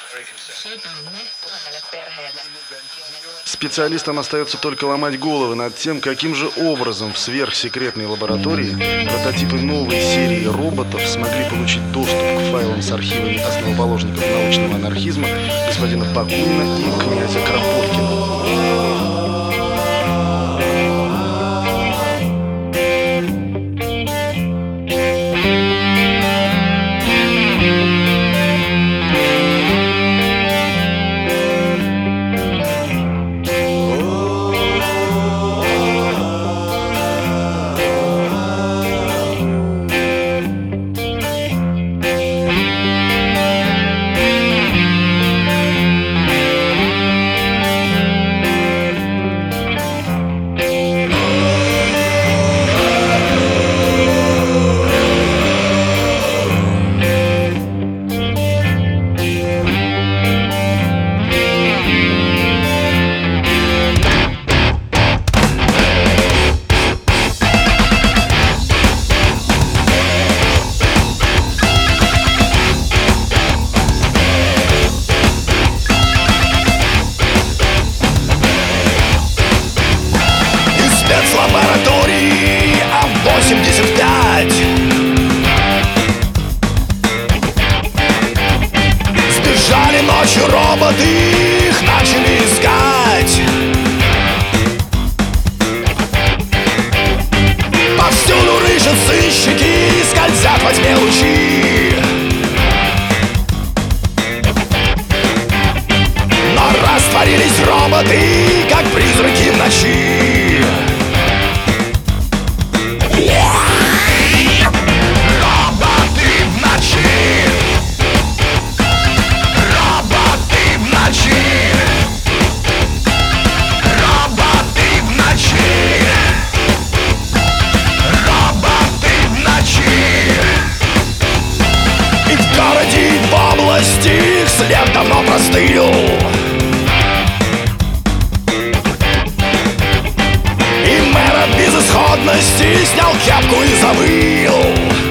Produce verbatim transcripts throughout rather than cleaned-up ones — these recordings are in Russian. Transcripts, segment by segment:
Специалистам остается только ломать головы над тем, каким же образом в сверхсекретной лаборатории прототипы новой серии роботов смогли получить доступ к файлам с архивами основоположников научного анархизма господина Бакунина и князя Кропоткина. Лаборатории А восемьдесят пять сбежали ночью роботы, их начали искать. Повсюду рыщут сыщики, скользят во тьме лучи. Но растворились роботы, как призраки в ночи. Их след давно простыл, и мэр от безысходности снял кепку и завыл.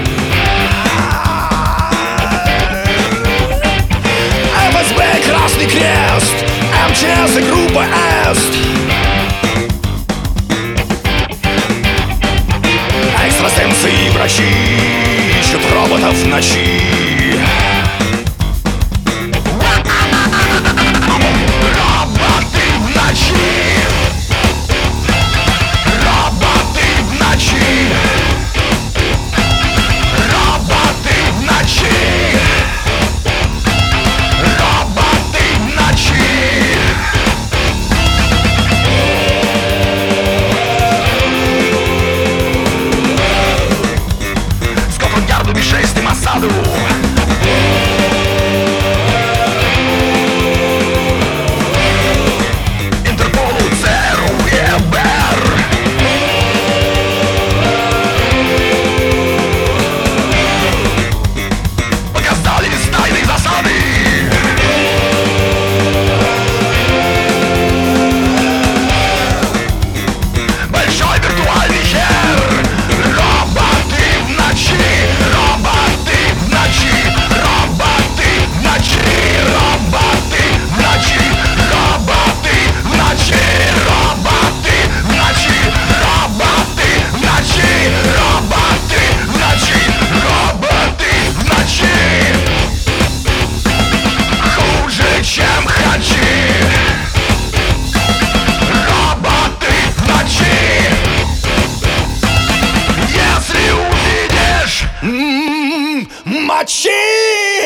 эф эс бэ, Красный Крест, эм че эс и группа Эст. Экстрасенсы и врачи ищут роботов в ночи. Мочи!